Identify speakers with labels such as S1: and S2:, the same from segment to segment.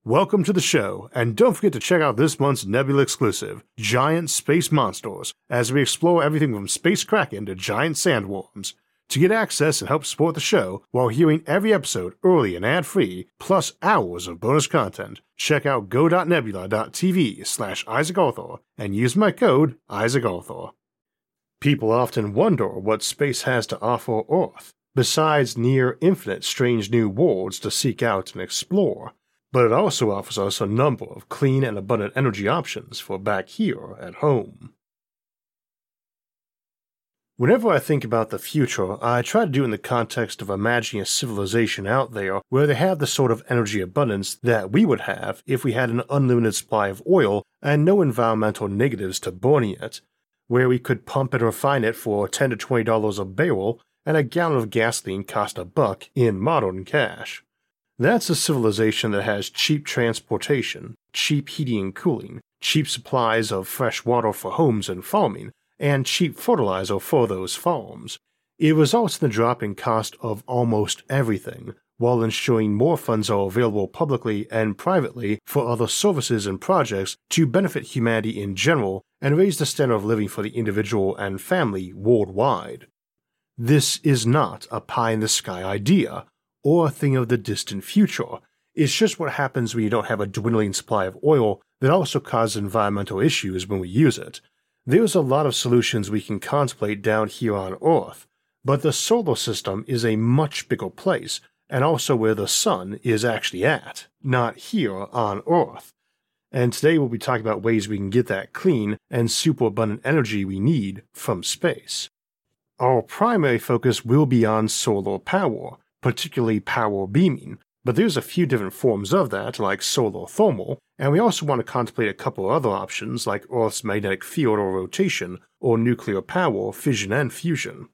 S1: Welcome to the show, and don't forget to check out this month's Nebula exclusive, Giant Space Monsters, as we explore everything from space kraken to giant sandworms. To get access and help support the show while hearing every episode early and ad-free, plus hours of bonus content, check out go.nebula.tv/IsaacArthur and use my code IsaacArthur. People often wonder what space has to offer Earth, besides near infinite strange new worlds to seek out and explore. But it also offers us a number of clean and abundant energy options for back here at home. Whenever I think about the future, I try to do it in the context of imagining a civilization out there where they have the sort of energy abundance that we would have if we had an unlimited supply of oil and no environmental negatives to burning it, where we could pump and refine it for $10 to $20 a barrel and a gallon of gasoline cost $1 in modern cash. That's a civilization that has cheap transportation, cheap heating and cooling, cheap supplies of fresh water for homes and farming, and cheap fertilizer for those farms. It results in the drop in cost of almost everything, while ensuring more funds are available publicly and privately for other services and projects to benefit humanity in general and raise the standard of living for the individual and family worldwide. This is not a pie-in-the-sky idea, or a thing of the distant future. It's just what happens when you don't have a dwindling supply of oil that also causes environmental issues when we use it. There's a lot of solutions we can contemplate down here on Earth, but the solar system is a much bigger place, and also where the sun is actually at, not here on Earth. And today we'll be talking about ways we can get that clean and super abundant energy we need from space. Our primary focus will be on solar power, particularly power beaming, but there's a few different forms of that, like solar thermal, and we also want to contemplate a couple other options like Earth's magnetic field or rotation, or nuclear power, fission and fusion.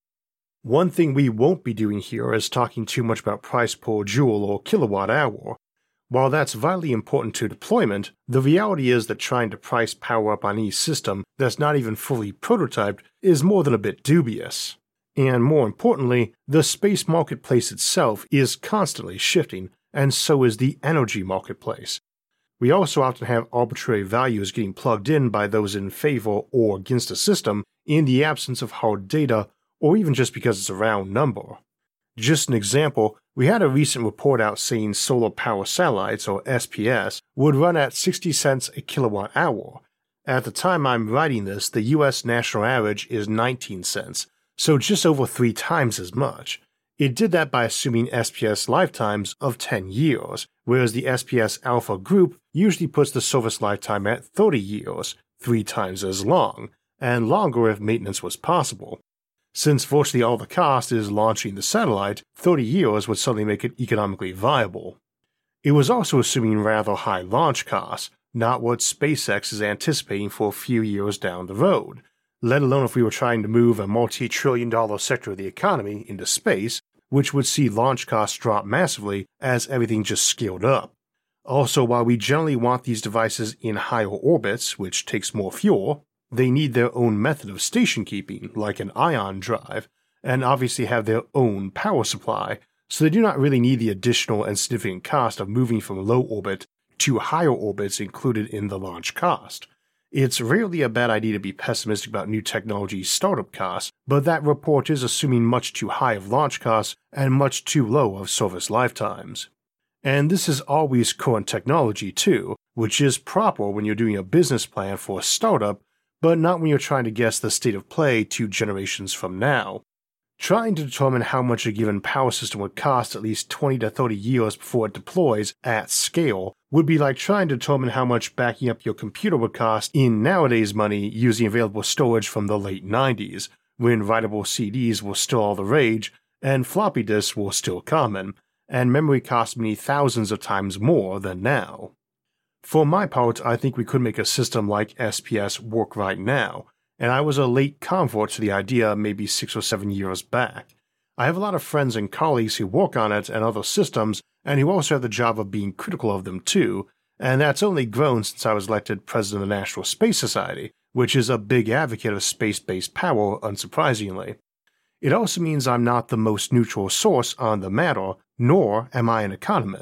S1: One thing we won't be doing here is talking too much about price per joule or kilowatt hour. While that's vitally important to deployment, the reality is that trying to price power up on any system that's not even fully prototyped is more than a bit dubious. And more importantly, the space marketplace itself is constantly shifting, and so is the energy marketplace. We also often have arbitrary values getting plugged in by those in favor or against a system in the absence of hard data, or even just because it's a round number. Just an example, we had a recent report out saying solar power satellites, or SPS, would run at 60 cents a kilowatt hour. At the time I'm writing this, the US national average is 19 cents. So just over 3 times as much. It did that by assuming SPS lifetimes of 10 years, whereas the SPS Alpha group usually puts the service lifetime at 30 years, 3 times as long, and longer if maintenance was possible. Since virtually all the cost is launching the satellite, 30 years would suddenly make it economically viable. It was also assuming rather high launch costs, not what SpaceX is anticipating for a few years down the road, let alone if we were trying to move a multi-trillion-dollar sector of the economy into space, which would see launch costs drop massively as everything just scaled up. Also, while we generally want these devices in higher orbits, which takes more fuel, they need their own method of station keeping, like an ion drive, and obviously have their own power supply, so they do not really need the additional and significant cost of moving from low orbit to higher orbits included in the launch cost. It's rarely a bad idea to be pessimistic about new technology startup costs, but that report is assuming much too high of launch costs and much too low of service lifetimes. And this is always current technology too, which is proper when you're doing a business plan for a startup, but not when you're trying to guess the state of play 2 generations from now. Trying to determine how much a given power system would cost at least 20 to 30 years before it deploys at scale would be like trying to determine how much backing up your computer would cost in nowadays money using available storage from the late 90s, when writable CDs were still all the rage, and floppy disks were still common, and memory cost many thousands of times more than now. For my part, I think we could make a system like SPS work right now, and I was a late convert to the idea maybe 6 or 7 years back. I have a lot of friends and colleagues who work on it and other systems, and who also have the job of being critical of them too, and that's only grown since I was elected president of the National Space Society, which is a big advocate of space-based power, unsurprisingly. It also means I'm not the most neutral source on the matter, nor am I an economist,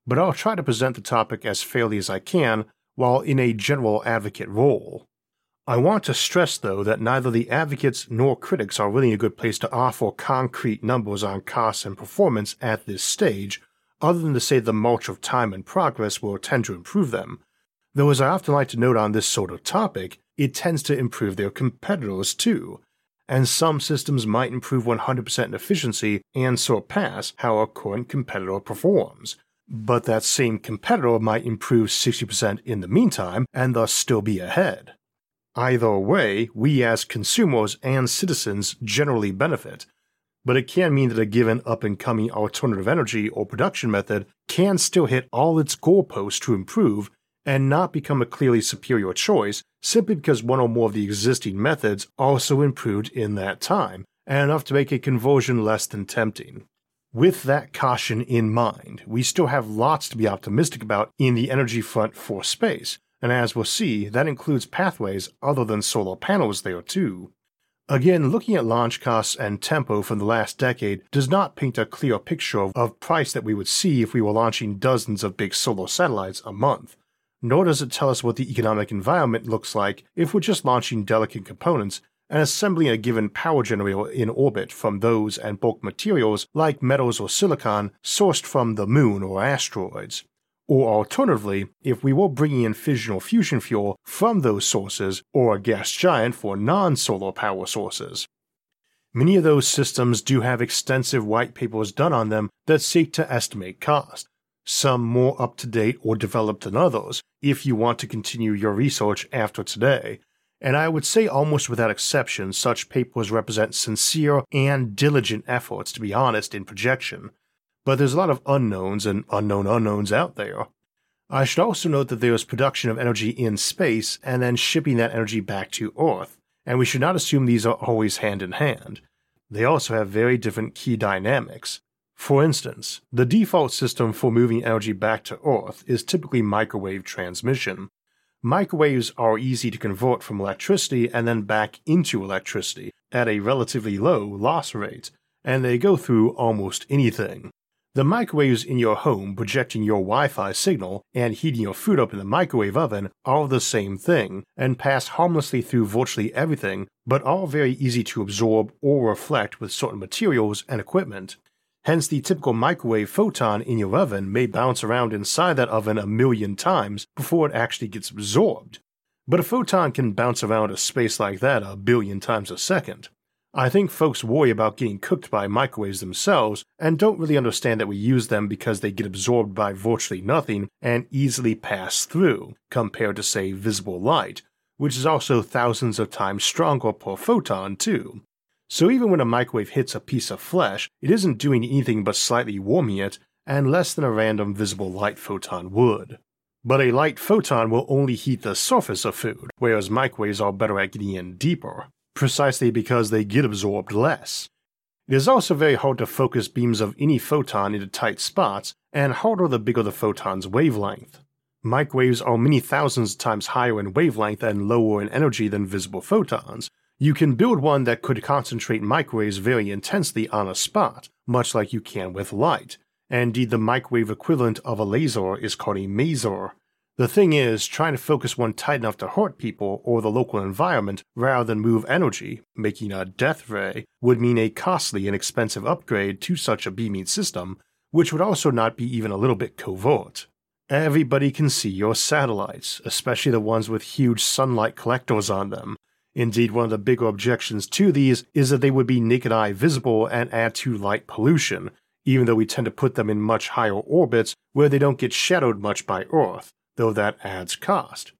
S1: but I'll try to present the topic as fairly as I can while in a general advocate role. I want to stress, though, that neither the advocates nor critics are really a good place to offer concrete numbers on costs and performance at this stage, other than to say the march of time and progress will tend to improve them. Though, as I often like to note on this sort of topic, it tends to improve their competitors too, and some systems might improve 100% in efficiency and surpass how a current competitor performs. But that same competitor might improve 60% in the meantime and thus still be ahead. Either way, we as consumers and citizens generally benefit, but it can mean that a given up-and-coming alternative energy or production method can still hit all its goalposts to improve and not become a clearly superior choice simply because one or more of the existing methods also improved in that time, and enough to make a conversion less than tempting. With that caution in mind, we still have lots to be optimistic about in the energy front for space, and as we'll see, that includes pathways other than solar panels there too. Again, looking at launch costs and tempo from the last decade does not paint a clear picture of price that we would see if we were launching dozens of big solar satellites a month, nor does it tell us what the economic environment looks like if we're just launching delicate components and assembling a given power generator in orbit from those and bulk materials like metals or silicon sourced from the moon or asteroids. Or alternatively, if we were bringing in fission or fusion fuel from those sources or a gas giant for non-solar power sources. Many of those systems do have extensive white papers done on them that seek to estimate cost, some more up-to-date or developed than others if you want to continue your research after today, and I would say almost without exception such papers represent sincere and diligent efforts to be honest in projection. But there's a lot of unknowns and unknown unknowns out there. I should also note that there is production of energy in space and then shipping that energy back to Earth, and we should not assume these are always hand in hand. They also have very different key dynamics. For instance, the default system for moving energy back to Earth is typically microwave transmission. Microwaves are easy to convert from electricity and then back into electricity at a relatively low loss rate, and they go through almost anything. The microwaves in your home projecting your Wi-Fi signal and heating your food up in the microwave oven are the same thing and pass harmlessly through virtually everything, but are very easy to absorb or reflect with certain materials and equipment. Hence, the typical microwave photon in your oven may bounce around inside that oven a million times before it actually gets absorbed. But a photon can bounce around a space like that a billion times a second. I think folks worry about getting cooked by microwaves themselves and don't really understand that we use them because they get absorbed by virtually nothing and easily pass through, compared to, say, visible light, which is also thousands of times stronger per photon too. So even when a microwave hits a piece of flesh, it isn't doing anything but slightly warming it, and less than a random visible light photon would. But a light photon will only heat the surface of food, whereas microwaves are better at getting in deeper, precisely because they get absorbed less. It is also very hard to focus beams of any photon into tight spots, and harder the bigger the photon's wavelength. Microwaves are many thousands of times higher in wavelength and lower in energy than visible photons. You can build one that could concentrate microwaves very intensely on a spot, much like you can with light, and indeed the microwave equivalent of a laser is called a maser. The thing is, trying to focus one tight enough to hurt people or the local environment rather than move energy, making a death ray, would mean a costly and expensive upgrade to such a beaming system, which would also not be even a little bit covert. Everybody can see your satellites, especially the ones with huge sunlight collectors on them. Indeed, one of the bigger objections to these is that they would be naked eye visible and add to light pollution, even though we tend to put them in much higher orbits where they don't get shadowed much by Earth, though that adds cost.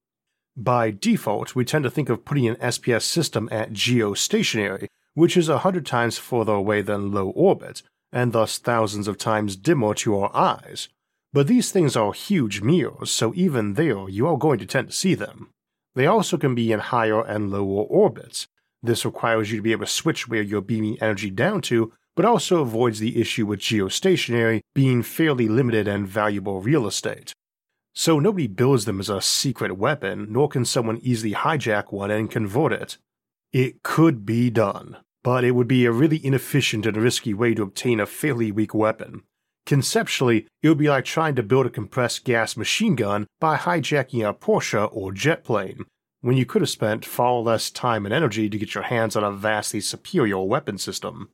S1: By default, we tend to think of putting an SPS system at geostationary, which is 100 times further away than low orbit, and thus thousands of times dimmer to our eyes. But these things are huge mirrors, so even there you are going to tend to see them. They also can be in higher and lower orbits. This requires you to be able to switch where you're beaming energy down to, but also avoids the issue with geostationary being fairly limited and valuable real estate. So nobody builds them as a secret weapon, nor can someone easily hijack one and convert it. It could be done, but it would be a really inefficient and risky way to obtain a fairly weak weapon. Conceptually, it would be like trying to build a compressed gas machine gun by hijacking a Porsche or jet plane, when you could have spent far less time and energy to get your hands on a vastly superior weapon system.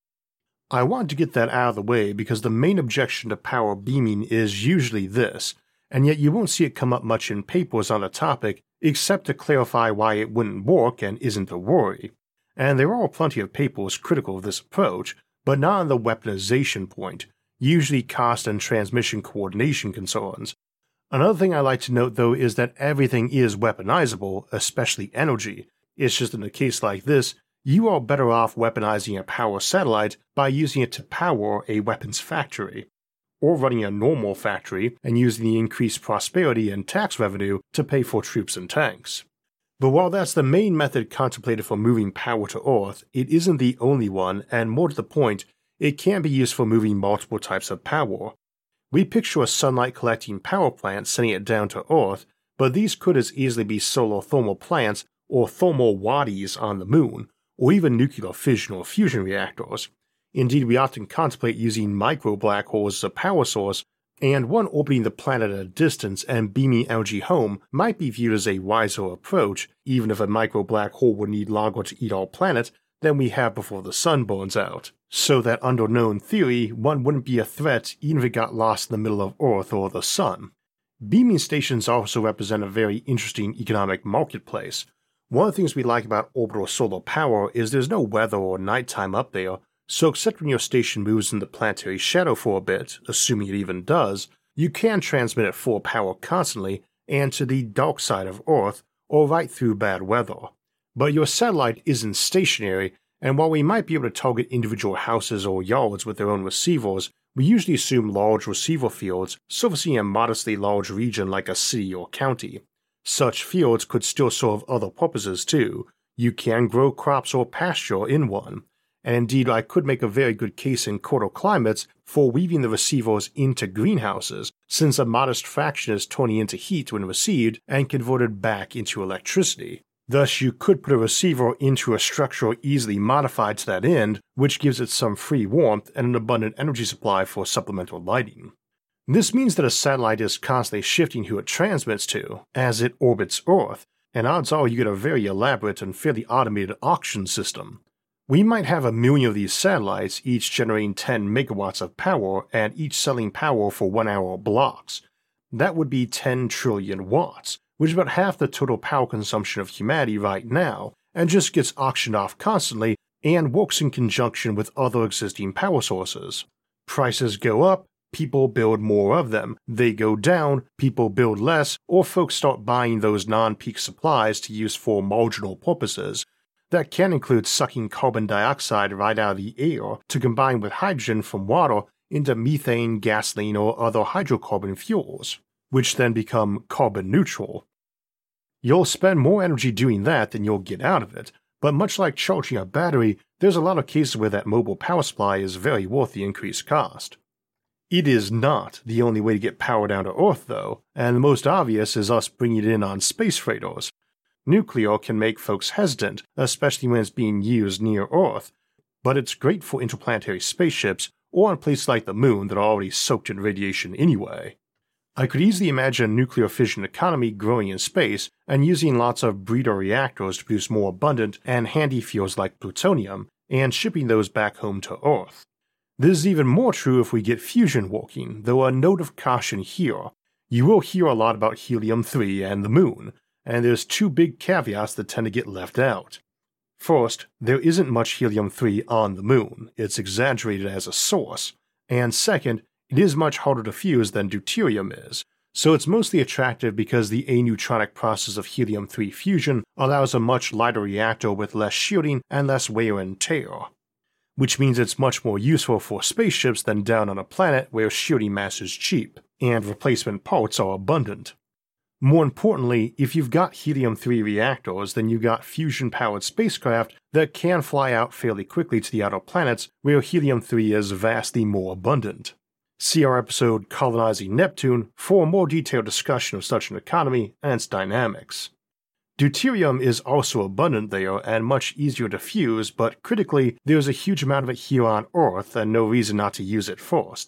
S1: I wanted to get that out of the way because the main objection to power beaming is usually this, and yet you won't see it come up much in papers on the topic except to clarify why it wouldn't work and isn't a worry. And there are plenty of papers critical of this approach, but not on the weaponization point, usually cost and transmission coordination concerns. Another thing I like to note though is that everything is weaponizable, especially energy. It's just in a case like this, you are better off weaponizing a power satellite by using it to power a weapons factory, or running a normal factory and using the increased prosperity and tax revenue to pay for troops and tanks. But while that's the main method contemplated for moving power to Earth, it isn't the only one, and more to the point, it can be used for moving multiple types of power. We picture a sunlight collecting power plant sending it down to Earth, but these could as easily be solar thermal plants or thermal wadis on the moon, or even nuclear fission or fusion reactors. Indeed, we often contemplate using micro black holes as a power source, and one orbiting the planet at a distance and beaming energy home might be viewed as a wiser approach, even if a micro black hole would need longer to eat our planet than we have before the sun burns out. So that under known theory, one wouldn't be a threat even if it got lost in the middle of Earth or the sun. Beaming stations also represent a very interesting economic marketplace. One of the things we like about orbital solar power is there's no weather or nighttime up there, so except when your station moves in the planetary shadow for a bit, assuming it even does, you can transmit at full power constantly and to the dark side of Earth or right through bad weather. But your satellite isn't stationary, and while we might be able to target individual houses or yards with their own receivers, we usually assume large receiver fields servicing a modestly large region like a city or county. Such fields could still serve other purposes too. You can grow crops or pasture in one, and indeed I could make a very good case in colder climates for weaving the receivers into greenhouses, since a modest fraction is turning into heat when received and converted back into electricity. Thus, you could put a receiver into a structure easily modified to that end, which gives it some free warmth and an abundant energy supply for supplemental lighting. This means that a satellite is constantly shifting who it transmits to as it orbits Earth, and odds are you get a very elaborate and fairly automated auction system. We might have 1 million of these satellites, each generating 10 megawatts of power and each selling power for 1 hour blocks. That would be 10 trillion watts, which is about half the total power consumption of humanity right now, and just gets auctioned off constantly and works in conjunction with other existing power sources. Prices go up, people build more of them. They go down, people build less, or folks start buying those non-peak supplies to use for marginal purposes. That can include sucking carbon dioxide right out of the air to combine with hydrogen from water into methane, gasoline, or other hydrocarbon fuels, which then become carbon neutral. You'll spend more energy doing that than you'll get out of it, but much like charging a battery, there's a lot of cases where that mobile power supply is very worth the increased cost. It is not the only way to get power down to Earth though, and the most obvious is us bringing it in on space freighters. Nuclear can make folks hesitant, especially when it's being used near Earth, but it's great for interplanetary spaceships or on places like the moon that are already soaked in radiation anyway. I could easily imagine a nuclear fission economy growing in space and using lots of breeder reactors to produce more abundant and handy fuels like plutonium, and shipping those back home to Earth. This is even more true if we get fusion working, though a note of caution here. You will hear a lot about helium-3 and the moon, and there's 2 big caveats that tend to get left out. First, there isn't much helium-3 on the moon, it's exaggerated as a source, and second, it is much harder to fuse than deuterium is, so it's mostly attractive because the aneutronic process of helium-3 fusion allows a much lighter reactor with less shielding and less wear and tear, which means it's much more useful for spaceships than down on a planet where shielding mass is cheap, and replacement parts are abundant. More importantly, if you've got helium-3 reactors, then you've got fusion-powered spacecraft that can fly out fairly quickly to the outer planets where helium-3 is vastly more abundant. See our episode Colonizing Neptune for a more detailed discussion of such an economy and its dynamics. Deuterium is also abundant there and much easier to fuse, but critically, there's a huge amount of it here on Earth and no reason not to use it first.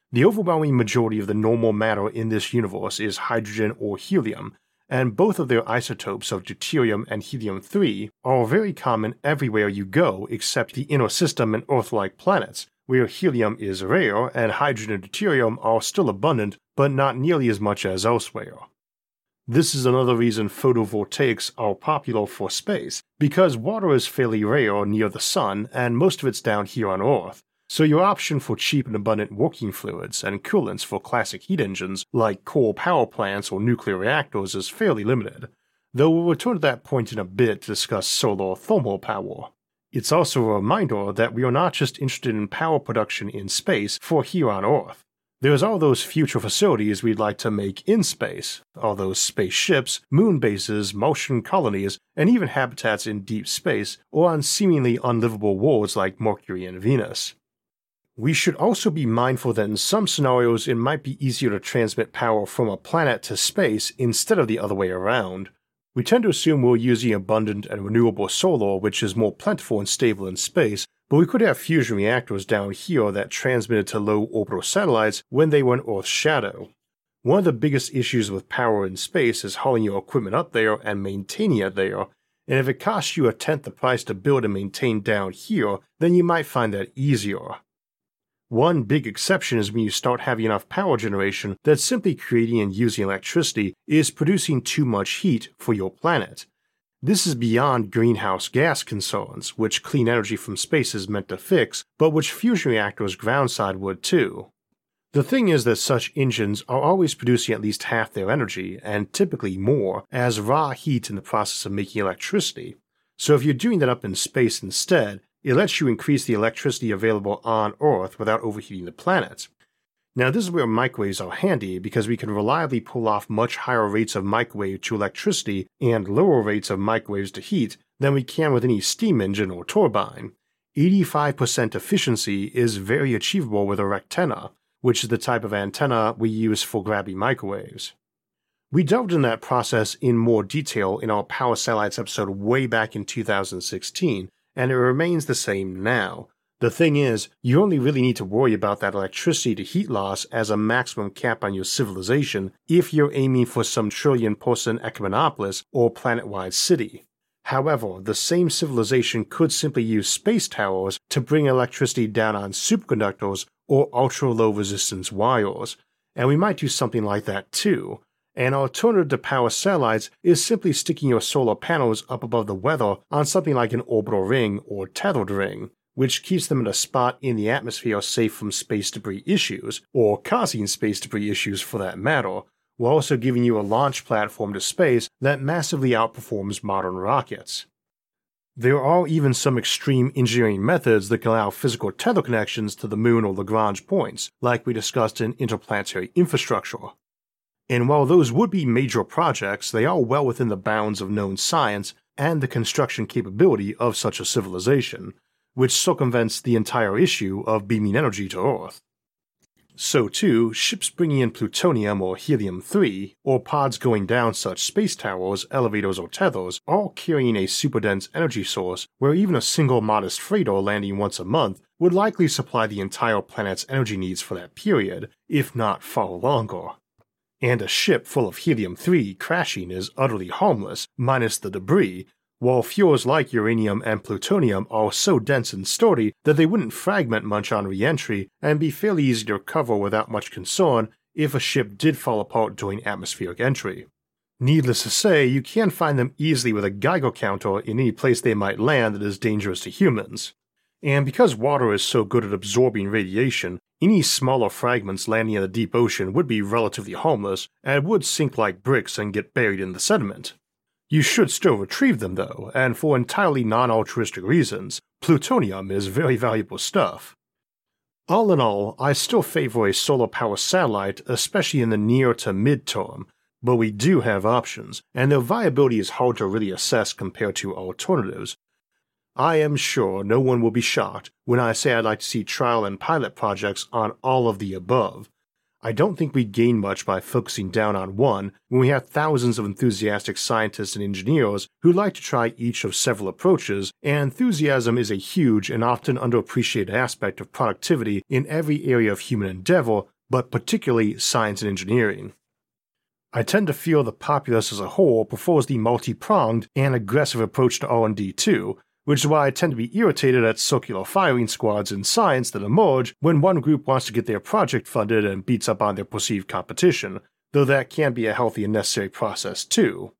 S1: The overwhelming majority of the normal matter in this universe is hydrogen or helium, and both of their isotopes of deuterium and helium-3 are very common everywhere you go except the inner system and Earth-like planets, where helium is rare and hydrogen and deuterium are still abundant but not nearly as much as elsewhere. This is another reason photovoltaics are popular for space, because water is fairly rare near the sun and most of it's down here on Earth, so your option for cheap and abundant working fluids and coolants for classic heat engines like coal power plants or nuclear reactors is fairly limited, though we'll return to that point in a bit to discuss solar thermal power. It's also a reminder that we are not just interested in power production in space for here on Earth. There's all those future facilities we'd like to make in space, all those spaceships, moon bases, Martian colonies, and even habitats in deep space or on seemingly unlivable worlds like Mercury and Venus. We should also be mindful that in some scenarios it might be easier to transmit power from a planet to space instead of the other way around. We tend to assume we're using abundant and renewable solar, which is more plentiful and stable in space, but we could have fusion reactors down here that transmitted to low orbital satellites when they were in Earth's shadow. One of the biggest issues with power in space is hauling your equipment up there and maintaining it there, and if it costs you a tenth the price to build and maintain down here, then you might find that easier. One big exception is when you start having enough power generation that simply creating and using electricity is producing too much heat for your planet. This is beyond greenhouse gas concerns, which clean energy from space is meant to fix, but which fusion reactors groundside would too. The thing is that such engines are always producing at least half their energy, and typically more, as raw heat in the process of making electricity. So if you're doing that up in space instead, it lets you increase the electricity available on Earth without overheating the planet. Now this is where microwaves are handy because we can reliably pull off much higher rates of microwave to electricity and lower rates of microwaves to heat than we can with any steam engine or turbine. 85% efficiency is very achievable with a rectenna, which is the type of antenna we use for grabbing microwaves. We delved in that process in more detail in our Power Satellites episode way back in 2016, and it remains the same now. The thing is, you only really need to worry about that electricity to heat loss as a maximum cap on your civilization if you're aiming for some trillion-person ecumenopolis or planet-wide city. However, the same civilization could simply use space towers to bring electricity down on superconductors or ultra-low resistance wires, and we might do something like that too. An alternative to power satellites is simply sticking your solar panels up above the weather on something like an orbital ring or tethered ring, which keeps them in a spot in the atmosphere safe from space debris issues, or causing space debris issues for that matter, while also giving you a launch platform to space that massively outperforms modern rockets. There are even some extreme engineering methods that can allow physical tether connections to the moon or Lagrange points, like we discussed in interplanetary infrastructure. And while those would be major projects, they are well within the bounds of known science and the construction capability of such a civilization, which circumvents the entire issue of beaming energy to Earth. So too, ships bringing in plutonium or helium-3, or pods going down such space towers, elevators, or tethers, all carrying a super-dense energy source where even a single modest freighter landing once a month would likely supply the entire planet's energy needs for that period, if not far longer. And a ship full of helium-3 crashing is utterly harmless, minus the debris, while fuels like uranium and plutonium are so dense and sturdy that they wouldn't fragment much on re-entry and be fairly easy to recover without much concern if a ship did fall apart during atmospheric entry. Needless to say, you can find them easily with a Geiger counter in any place they might land that is dangerous to humans. And because water is so good at absorbing radiation, any smaller fragments landing in the deep ocean would be relatively harmless and would sink like bricks and get buried in the sediment. You should still retrieve them though, and for entirely non-altruistic reasons, plutonium is very valuable stuff. All in all, I still favor a solar power satellite, especially in the near to mid-term, but we do have options, and their viability is hard to really assess compared to alternatives. I am sure no one will be shocked when I say I'd like to see trial and pilot projects on all of the above. I don't think we gain much by focusing down on one when we have thousands of enthusiastic scientists and engineers who like to try each of several approaches, and enthusiasm is a huge and often underappreciated aspect of productivity in every area of human endeavor, but particularly science and engineering. I tend to feel the populace as a whole prefers the multi-pronged and aggressive approach to R&D too, which is why I tend to be irritated at circular firing squads in science that emerge when one group wants to get their project funded and beats up on their perceived competition, though that can be a healthy and necessary process too.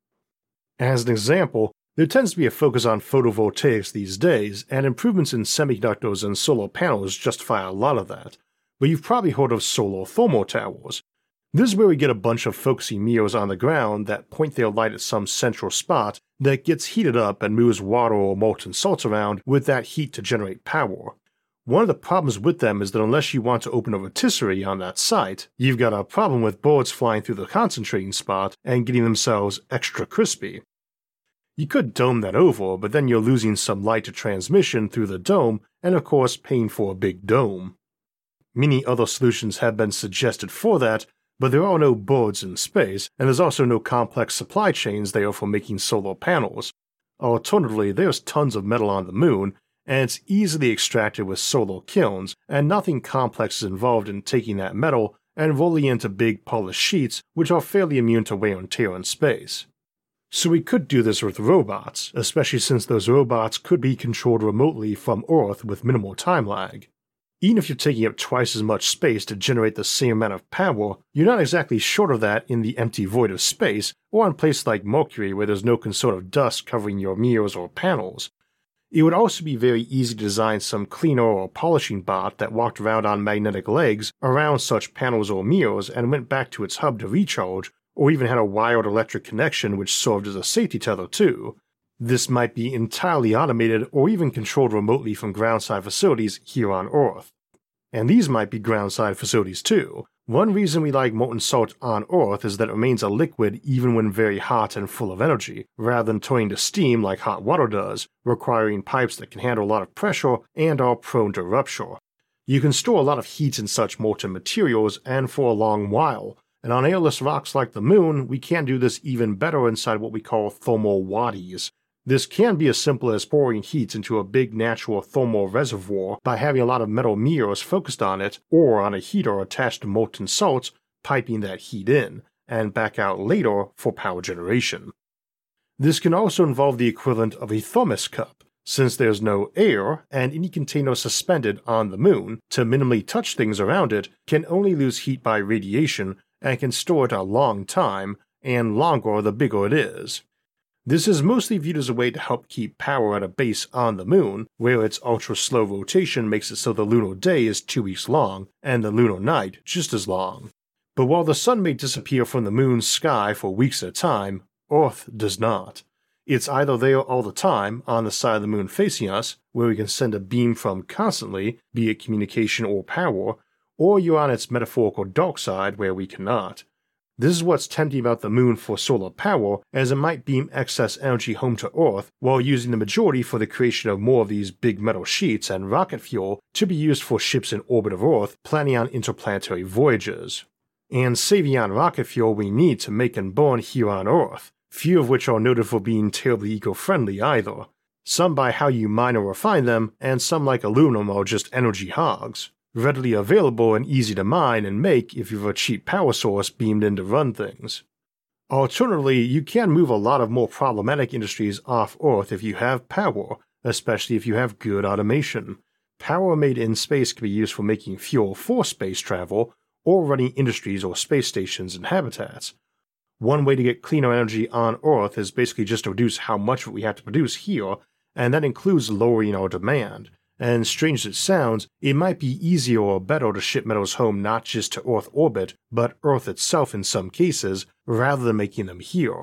S1: As an example, there tends to be a focus on photovoltaics these days, and improvements in semiconductors and solar panels justify a lot of that, but you've probably heard of solar thermal towers. This is where we get a bunch of focusing mirrors on the ground that point their light at some central spot that gets heated up and moves water or molten salts around with that heat to generate power. One of the problems with them is that unless you want to open a rotisserie on that site, you've got a problem with birds flying through the concentrating spot and getting themselves extra crispy. You could dome that over, but then you're losing some light to transmission through the dome and of course paying for a big dome. Many other solutions have been suggested for that, but there are no birds in space, and there's also no complex supply chains there for making solar panels. Alternatively, there's tons of metal on the moon, and it's easily extracted with solar kilns, and nothing complex is involved in taking that metal and rolling it into big polished sheets which are fairly immune to wear and tear in space. So we could do this with robots, especially since those robots could be controlled remotely from Earth with minimal time lag. Even if you're taking up twice as much space to generate the same amount of power, you're not exactly short of that in the empty void of space, or on places like Mercury where there's no concern of dust covering your mirrors or panels. It would also be very easy to design some cleaner or polishing bot that walked around on magnetic legs around such panels or mirrors and went back to its hub to recharge, or even had a wired electric connection which served as a safety tether too. This might be entirely automated or even controlled remotely from groundside facilities here on Earth. And these might be groundside facilities too. One reason we like molten salt on Earth is that it remains a liquid even when very hot and full of energy, rather than turning to steam like hot water does, requiring pipes that can handle a lot of pressure and are prone to rupture. You can store a lot of heat in such molten materials and for a long while, and on airless rocks like the moon, we can do this even better inside what we call thermal wadis. This can be as simple as pouring heat into a big natural thermal reservoir by having a lot of metal mirrors focused on it, or on a heater attached to molten salts, piping that heat in, and back out later for power generation. This can also involve the equivalent of a thermos cup, since there's no air, and any container suspended on the moon to minimally touch things around it can only lose heat by radiation and can store it a long time, and longer the bigger it is. This is mostly viewed as a way to help keep power at a base on the moon, where its ultra-slow rotation makes it so the lunar day is 2 weeks long, and the lunar night just as long. But while the sun may disappear from the moon's sky for weeks at a time, Earth does not. It's either there all the time, on the side of the moon facing us, where we can send a beam from constantly, be it communication or power, or you're on its metaphorical dark side where we cannot. This is what's tempting about the moon for solar power, as it might beam excess energy home to Earth while using the majority for the creation of more of these big metal sheets and rocket fuel to be used for ships in orbit of Earth planning on interplanetary voyages. And saving on rocket fuel we need to make and burn here on Earth, few of which are noted for being terribly eco-friendly either. Some by how you mine or refine them, and some like aluminum are just energy hogs. Readily available and easy to mine and make if you have a cheap power source beamed in to run things. Alternatively, you can move a lot of more problematic industries off Earth if you have power, especially if you have good automation. Power made in space can be used for making fuel for space travel, or running industries or space stations and habitats. One way to get cleaner energy on Earth is basically just to reduce how much of it we have to produce here, and that includes lowering our demand. And strange as it sounds, it might be easier or better to ship metals home not just to Earth orbit, but Earth itself in some cases, rather than making them here.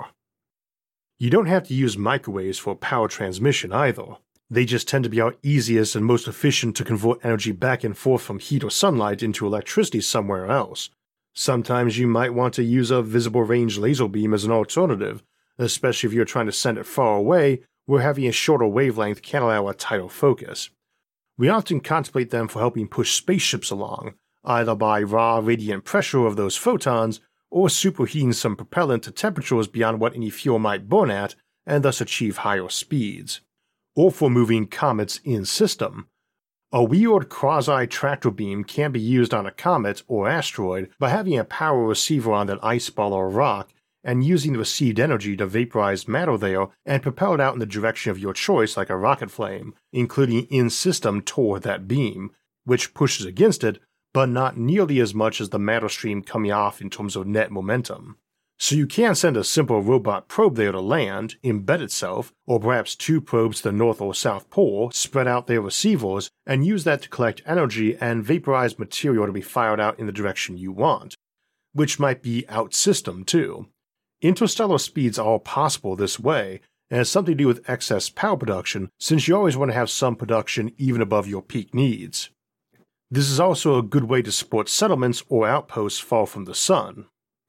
S1: You don't have to use microwaves for power transmission either. They just tend to be our easiest and most efficient to convert energy back and forth from heat or sunlight into electricity somewhere else. Sometimes you might want to use a visible range laser beam as an alternative, especially if you're trying to send it far away, where having a shorter wavelength can allow a tighter focus. We often contemplate them for helping push spaceships along, either by raw radiant pressure of those photons, or superheating some propellant to temperatures beyond what any fuel might burn at, and thus achieve higher speeds. Or for moving comets in system. A wheeled quasi-tractor beam can be used on a comet or asteroid by having a power receiver on that ice ball or rock and using the received energy to vaporize matter there and propel it out in the direction of your choice like a rocket flame, including in-system toward that beam, which pushes against it, but not nearly as much as the matter stream coming off in terms of net momentum. So you can send a simple robot probe there to land, embed itself, or perhaps 2 probes to the North or South Pole, spread out their receivers, and use that to collect energy and vaporize material to be fired out in the direction you want, which might be out-system too. Interstellar speeds are possible this way, and has something to do with excess power production, since you always want to have some production even above your peak needs. This is also a good way to support settlements or outposts far from the sun.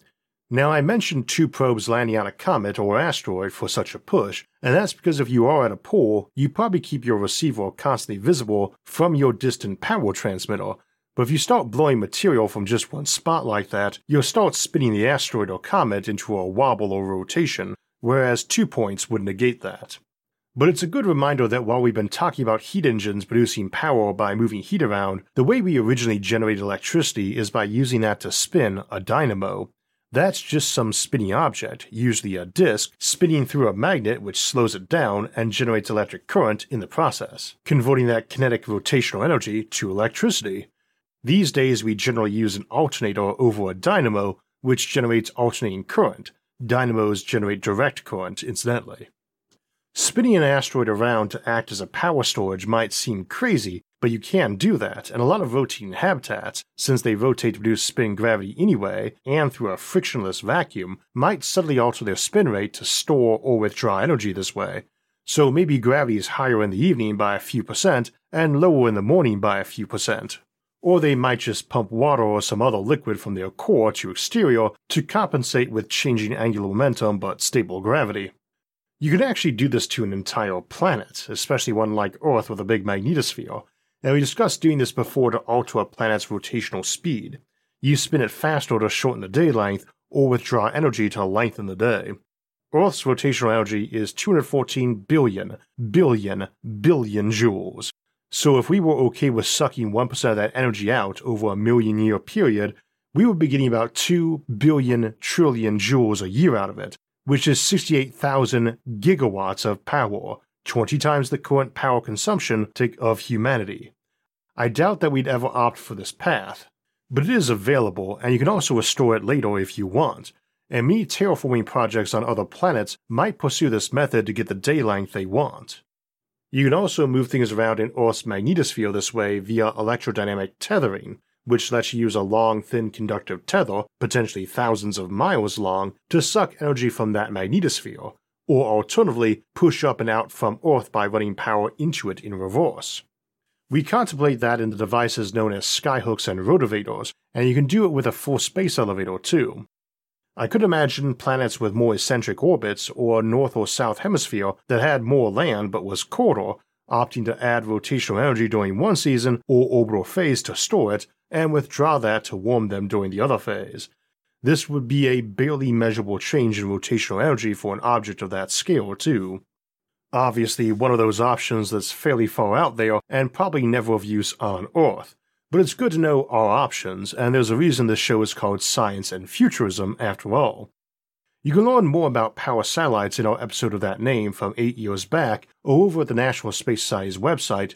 S1: Now, I mentioned 2 probes landing on a comet or asteroid for such a push, and that's because if you are at a pole, you probably keep your receiver constantly visible from your distant power transmitter, but if you start blowing material from just one spot like that, you'll start spinning the asteroid or comet into a wobble or rotation, whereas 2 points would negate that. But it's a good reminder that while we've been talking about heat engines producing power by moving heat around, the way we originally generated electricity is by using that to spin a dynamo. That's just some spinning object, usually a disk, spinning through a magnet which slows it down and generates electric current in the process, converting that kinetic rotational energy to electricity. These days we generally use an alternator over a dynamo, which generates alternating current. Dynamos generate direct current, incidentally. Spinning an asteroid around to act as a power storage might seem crazy, but you can do that, and a lot of rotating habitats, since they rotate to produce spin gravity anyway, and through a frictionless vacuum, might subtly alter their spin rate to store or withdraw energy this way. So maybe gravity is higher in the evening by a few percent, and lower in the morning by a few percent. Or they might just pump water or some other liquid from their core to exterior to compensate with changing angular momentum but stable gravity. You can actually do this to an entire planet, especially one like Earth with a big magnetosphere, and we discussed doing this before to alter a planet's rotational speed. You spin it faster to shorten the day length, or withdraw energy to lengthen the day. Earth's rotational energy is 214 billion joules. So if we were okay with sucking 1% of that energy out over a million-year period, we would be getting about 2 billion trillion joules a year out of it, which is 68,000 gigawatts of power, 20 times the current power consumption of humanity. I doubt that we'd ever opt for this path, but it is available, and you can also restore it later if you want, and many terraforming projects on other planets might pursue this method to get the day length they want. You can also move things around in Earth's magnetosphere this way via electrodynamic tethering, which lets you use a long, thin conductive tether, potentially thousands of miles long, to suck energy from that magnetosphere, or alternatively push up and out from Earth by running power into it in reverse. We contemplate that in the devices known as skyhooks and rotavators, and you can do it with a full space elevator too. I could imagine planets with more eccentric orbits or a north or south hemisphere that had more land but was colder, opting to add rotational energy during one season or orbital phase to store it, and withdraw that to warm them during the other phase. This would be a barely measurable change in rotational energy for an object of that scale too. Obviously one of those options that's fairly far out there and probably never of use on Earth, but it's good to know our options, and there's a reason this show is called Science and Futurism after all. You can learn more about power satellites in our episode of that name from 8 years back or over at the National Space Society's website,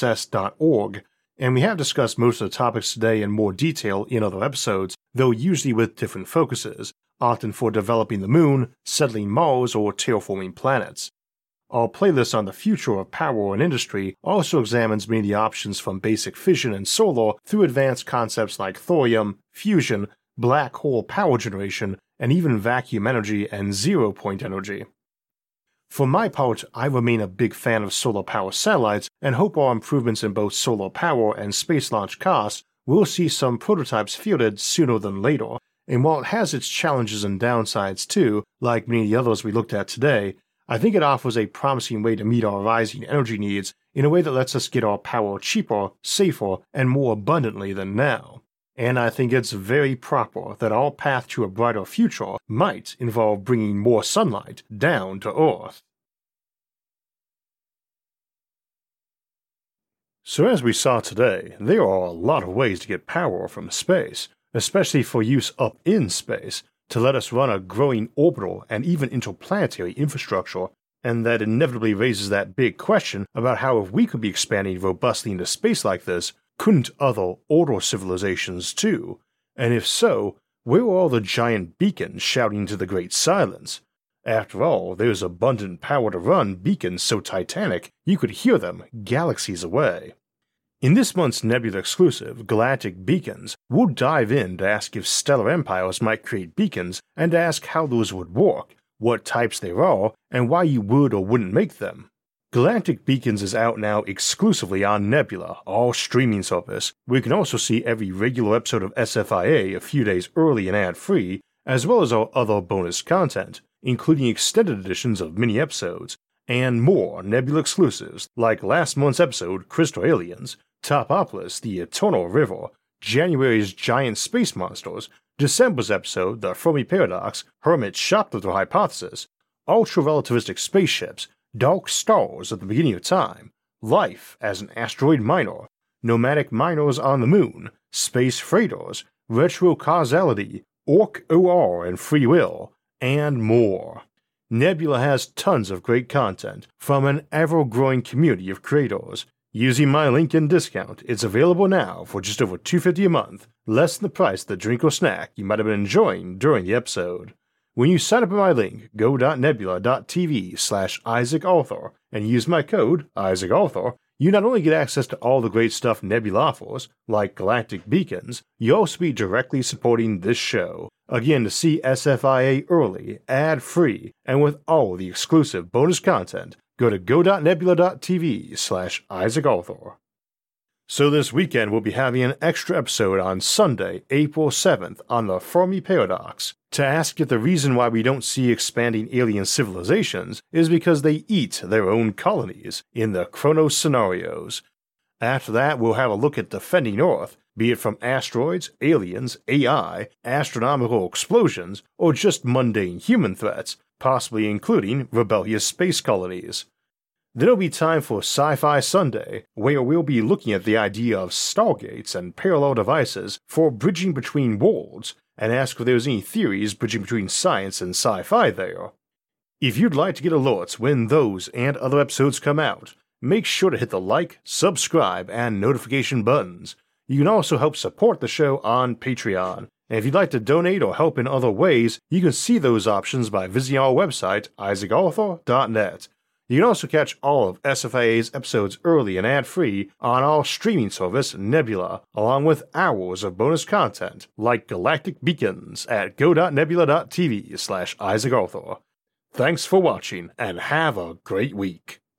S1: nss.org, and we have discussed most of the topics today in more detail in other episodes, though usually with different focuses, often for developing the moon, settling Mars, or terraforming planets. Our playlist on the future of power and industry also examines many of the options from basic fission and solar through advanced concepts like thorium, fusion, black hole power generation, and even vacuum energy and zero-point energy. For my part, I remain a big fan of solar power satellites and hope our improvements in both solar power and space launch costs will see some prototypes fielded sooner than later, and while it has its challenges and downsides too, like many of the others we looked at today, I think it offers a promising way to meet our rising energy needs in a way that lets us get our power cheaper, safer, and more abundantly than now. And I think it's very proper that our path to a brighter future might involve bringing more sunlight down to Earth. So as we saw today, there are a lot of ways to get power from space, especially for use up in space, to let us run a growing orbital and even interplanetary infrastructure, and that inevitably raises that big question about how if we could be expanding robustly into space like this, couldn't other older civilizations too? And if so, where are all the giant beacons shouting to the great silence? After all, there's abundant power to run beacons so titanic you could hear them galaxies away. In this month's Nebula exclusive, Galactic Beacons, we'll dive in to ask if stellar empires might create beacons and to ask how those would work, what types there are, and why you would or wouldn't make them. Galactic Beacons is out now exclusively on Nebula, our streaming service, where you can also see every regular episode of SFIA a few days early and ad-free, as well as our other bonus content, including extended editions of mini-episodes, and more Nebula exclusives like last month's episode Crystal Aliens, Topopolis, the Eternal River, January's Giant Space Monsters, December's episode The Fermi Paradox, Hermit's Shoplifter Hypothesis, Ultra-Relativistic Spaceships, Dark Stars at the Beginning of Time, Life as an Asteroid Miner, Nomadic Miners on the Moon, Space Freighters, Retrocausality, Orc-OR and Free Will, and more. Nebula has tons of great content from an ever-growing community of creators. Using my link and discount, it's available now for just over $2.50 a month, less than the price of the drink or snack you might have been enjoying during the episode. When you sign up at my link, go.nebula.tv/IsaacArthur and use my code, IsaacArthur, you not only get access to all the great stuff Nebula offers, like Galactic Beacons, you also be directly supporting this show. Again, to see SFIA early, ad-free, and with all the exclusive bonus content, go to go.nebula.tv/IsaacArthur. So this weekend we'll be having an extra episode on Sunday, April 7th on the Fermi Paradox, to ask if the reason why we don't see expanding alien civilizations is because they eat their own colonies in the Kronos scenarios. After that, we'll have a look at defending Earth, be it from asteroids, aliens, AI, astronomical explosions, or just mundane human threats, possibly including rebellious space colonies. Then it'll be time for Sci-Fi Sunday, where we'll be looking at the idea of stargates and parallel devices for bridging between worlds, and ask if there's any theories bridging between science and sci-fi there. If you'd like to get alerts when those and other episodes come out, make sure to hit the like, subscribe, and notification buttons. You can also help support the show on Patreon, and if you'd like to donate or help in other ways, you can see those options by visiting our website, isaacarthur.net. You can also catch all of SFIA's episodes early and ad-free on our streaming service, Nebula, along with hours of bonus content like Galactic Beacons at go.nebula.tv/IsaacArthur. Thanks for watching, and have a great week.